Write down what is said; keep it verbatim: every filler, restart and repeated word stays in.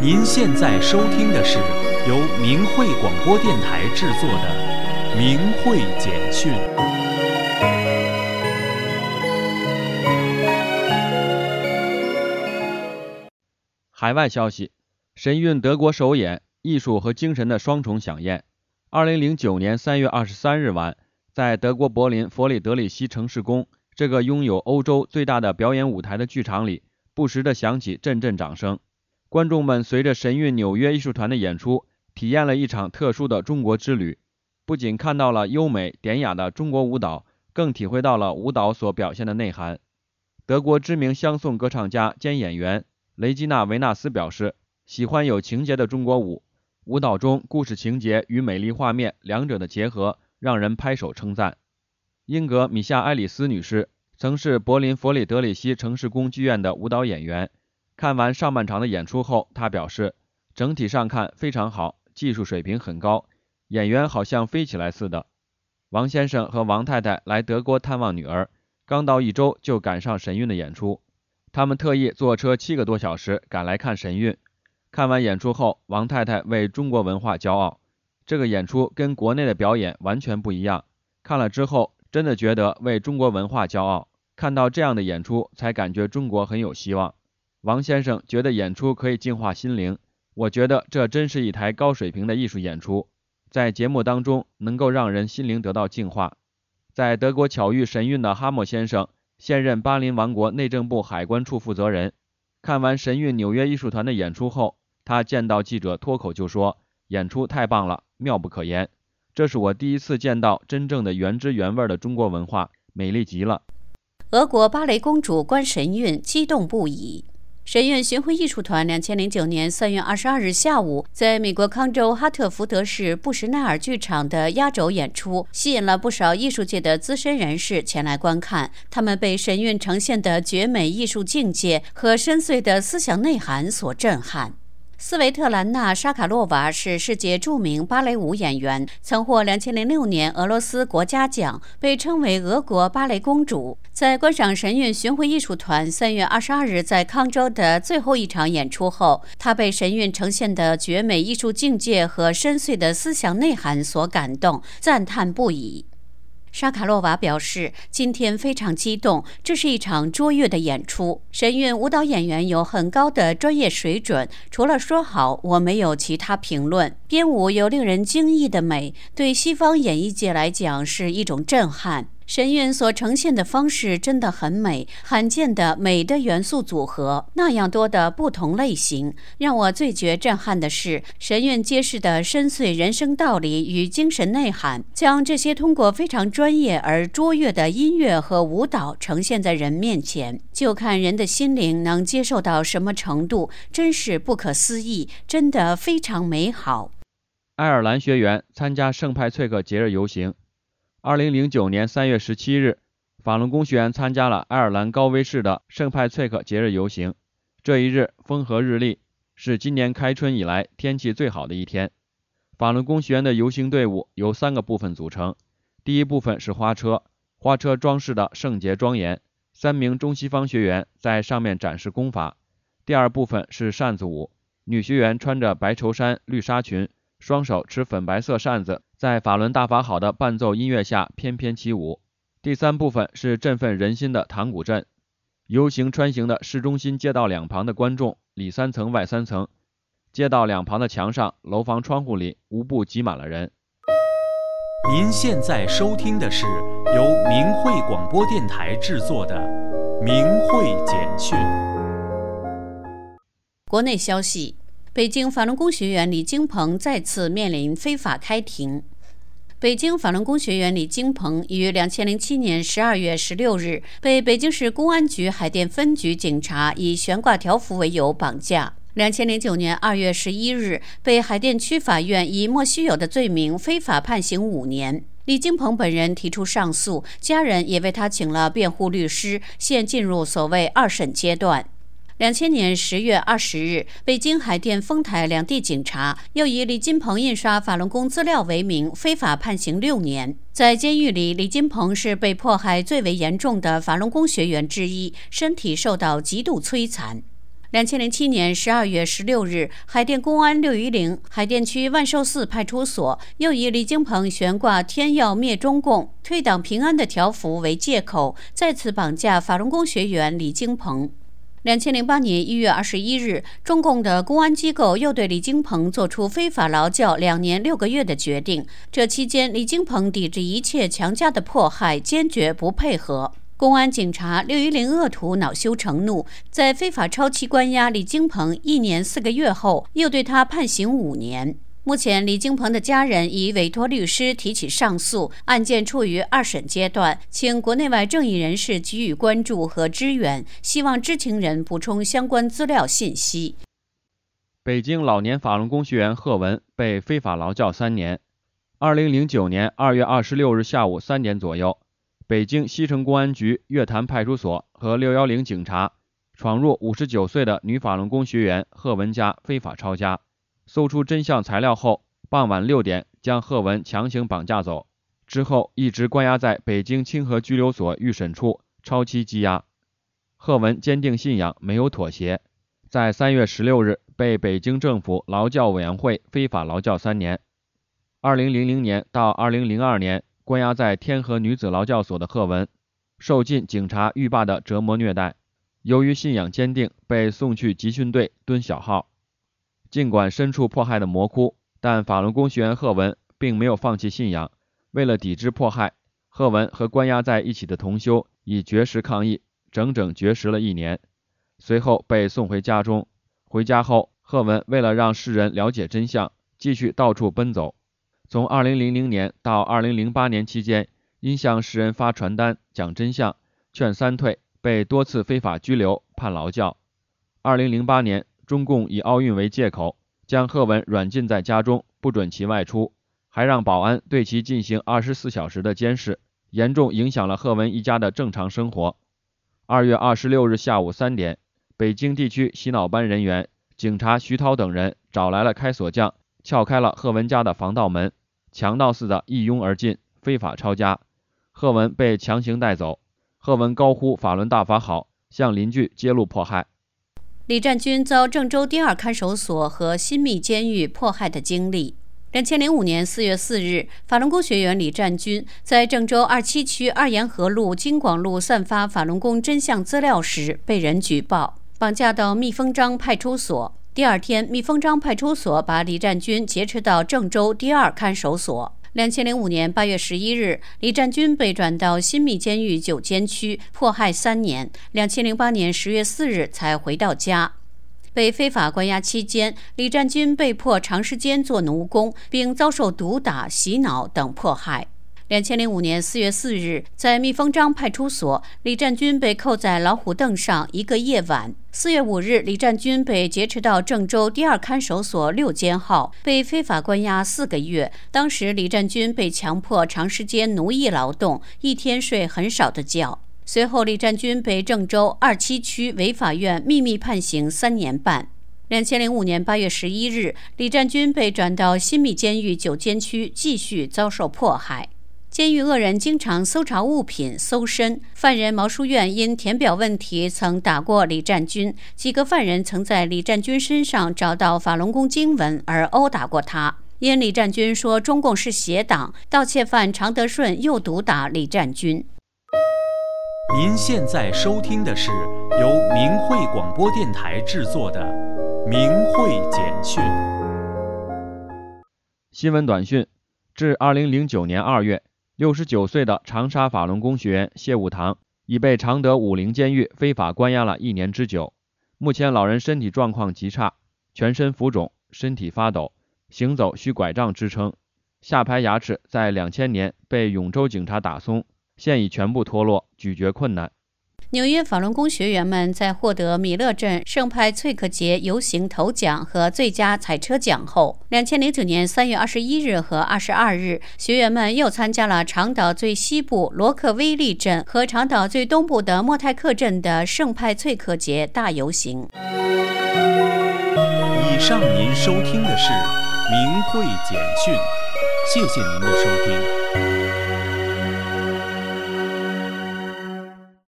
您现在收听的是由明慧广播电台制作的明慧简讯。 海外消息，神韵德国首演，艺术和精神的双重飨宴。二零零九年三月二十三日晚，在德国柏林弗里德里希城市宫这个拥有欧洲最大的表演舞台的剧场里，不时地响起阵阵掌声。观众们随着神韵纽约艺术团的演出，体验了一场特殊的中国之旅，不仅看到了优美典雅的中国舞蹈，更体会到了舞蹈所表现的内涵。德国知名香颂歌唱家兼演员雷基娜·维纳斯表示，喜欢有情节的中国舞，舞蹈中故事情节与美丽画面两者的结合让人拍手称赞。英格米夏·埃里斯女士曾是柏林弗里德里希城市宫剧院的舞蹈演员，看完上半场的演出后，她表示，整体上看非常好，技术水平很高，演员好像飞起来似的。王先生和王太太来德国探望女儿，刚到一周就赶上神韵的演出，他们特意坐车七个多小时赶来看神韵。看完演出后，王太太为中国文化骄傲，这个演出跟国内的表演完全不一样，看了之后真的觉得为中国文化骄傲，看到这样的演出才感觉中国很有希望。王先生觉得演出可以净化心灵，我觉得这真是一台高水平的艺术演出，在节目当中能够让人心灵得到净化。在德国巧遇神韵的哈默先生，现任巴林王国内政部海关处负责人，看完神韵纽约艺术团的演出后，他见到记者脱口就说，演出太棒了，妙不可言，这是我第一次见到真正的原汁原味的中国文化，美丽极了。 俄国芭蕾公主观神韵激动不已。神韵巡回艺术团两千零九年三月二十二日下午在美国康州哈特福德市布什奈尔剧场的压轴演出，吸引了不少艺术界的资深人士前来观看，他们被神韵呈现的绝美艺术境界和深邃的思想内涵所震撼。斯维特兰娜·沙卡洛娃是世界著名芭蕾舞演员，曾获两千零六年俄罗斯国家奖，被称为俄国芭蕾公主。在观赏神韵巡回艺术团三月二十二日在康州的最后一场演出后，她被神韵呈现的绝美艺术境界和深邃的思想内涵所感动，赞叹不已。沙卡洛娃表示，今天非常激动，这是一场卓越的演出。神韵舞蹈演员有很高的专业水准，除了说好，我没有其他评论。编舞有令人惊异的美，对西方演艺界来讲是一种震撼。神韵所呈现的方式真的很美，罕见的美的元素组合，那样多的不同类型。让我最觉震撼的是，神韵揭示的深邃人生道理与精神内涵，将这些通过非常专业而卓越的音乐和舞蹈呈现在人面前，就看人的心灵能接受到什么程度，真是不可思议，真的非常美好。 爱尔兰学员参加圣派翠克节日游行。二零零九年三月十七日，法轮功学员参加了爱尔兰高威市的圣派翠克节日游行。这一日风和日丽，是今年开春以来天气最好的一天。法轮功学员的游行队伍由三个部分组成，第一部分是花车，花车装饰的圣洁庄严，三名中西方学员在上面展示功法。第二部分是扇子舞，女学员穿着白绸衫绿纱裙，双手持粉白色扇子，在法轮大法好的伴奏音乐下翩翩起舞。第三部分是振奋人心的唐古镇。游行穿行的市中心街道两旁的观众里三层外三层，街道两旁的墙上、楼房窗户里无不挤满了人。 您现在收听的是由明慧广播电台制作的明慧简讯。 国内消息，北京法轮功学员李金鹏再次面临非法开庭。北京法轮功学员李金鹏于两千零七年十二月十六日被北京市公安局海淀分局警察以悬挂条幅为由绑架。两千零九年二月十一日，被海淀区法院以莫须有的罪名非法判刑五年。李金鹏本人提出上诉，家人也为他请了辩护律师，现进入所谓二审阶段。两千年十月二十日，北京海淀丰台两地警察又以李金鹏印刷法轮功资料为名非法判刑六年。在监狱里，李金鹏是被迫害最为严重的法轮功学员之一，身体受到极度摧残。 两千零七年十二月十六日，海淀公安六一零海淀区万寿寺派出所又以李金鹏悬挂天要灭中共、退党平安的条幅为借口，再次绑架法轮功学员李金鹏。两千零八年一月二十一日，中共的公安机构又对李金鹏作出非法劳教两年六个月的决定。这期间，李金鹏抵制一切强加的迫害，坚决不配合。公安警察六一零恶徒恼羞成怒，在非法超期关押李金鹏一年四个月后，又对他判刑五年。目前，李金鹏的家人已委托律师提起上诉，案件处于二审阶段，请国内外正义人士给予关注和支援，希望知情人补充相关资料信息。 北京老年法轮功学员贺文被非法劳教三年。二零零九年二月二十六日下午三点左右，北京西城公安局月坛派出所和六一零警察闯入五十九岁的女法轮功学员贺文家非法抄家。搜出真相材料后，傍晚六点将贺文强行绑架走，之后一直关押在北京清河拘留所预审处超期羁押。贺文坚定信仰，没有妥协，在三月十六日被北京政府劳教委员会非法劳教三年。二零零零年到二零零二年关押在天河女子劳教所的贺文，受尽警察狱霸的折磨虐待，由于信仰坚定，被送去集训队蹲小号。尽管身处迫害的魔窟，但法轮功学员贺文并没有放弃信仰。为了抵制迫害，贺文和关押在一起的同修以绝食抗议，整整绝食了一年。随后被送回家中。回家后，贺文为了让世人了解真相，继续到处奔走。从二零零零年到二零零八年期间，因向世人发传单讲真相，劝三退，被多次非法拘留判劳教。二零零八年，中共以奥运为借口，将贺文软禁在家中，不准其外出，还让保安对其进行二十四小时的监视，严重影响了贺文一家的正常生活。二月二十六日下午三点，北京地区洗脑班人员、警察徐涛等人找来了开锁匠，撬开了贺文家的防盗门，强盗似的一拥而进，非法抄家。贺文被强行带走，贺文高呼法轮大法好，向邻居揭露迫害。 李占军遭郑州第二看守所和新密监狱迫害的经历。两千零五年四月四日，法轮功学员李占军在郑州二七区二沿河路金广路散发法轮功真相资料时被人举报，绑架到蜜蜂张派出所。第二天，蜜蜂张派出所把李占军劫持到郑州第二看守所。两千零五年八月十一日，李占军被转到新密监狱九监区迫害三年。两千零八年十月四日才回到家。被非法关押期间，李占军被迫长时间做奴工，并遭受毒打、洗脑等迫害。两千零五年四月四日，在蜜蜂张派出所，李占军被扣在老虎凳上一个夜晚。四月五日，李占军被劫持到郑州第二看守所六监号，被非法关押四个月。当时，李占军被强迫长时间奴役劳动，一天睡很少的觉。随后，李占军被郑州二七区违法院秘密判刑三年半。两千零五年八月十一日，李占军被转到新密监狱九监区，继续遭受迫害。监狱恶人经常搜查物品、搜身。犯人毛书院因填表问题曾打过李占军，几个犯人曾在李占军身上找到法轮功经文而殴打过他。因李占军说中共是邪党，盗窃犯常德顺又毒打李占军。 您现在收听的是由明慧广播电台制作的《明慧简讯》。 新闻短讯：至二零零九年二月，六十九岁的长沙法轮功学员谢武堂已被常德武陵监狱非法关押了一年之久。目前老人身体状况极差，全身浮肿，身体发抖，行走需拐杖支撑。下排牙齿在两千年被永州警察打松，现已全部脱落，咀嚼困难。 纽约法轮功学员们在获得米勒镇圣派翠克节游行头奖和最佳踩车奖后，两千零九年三月二十一日和二十二日，学员们又参加了长岛最西部罗克威利镇和长岛最东部的莫泰克镇的圣派翠克节大游行。 以上您收听的是明慧简讯，谢谢您的收听。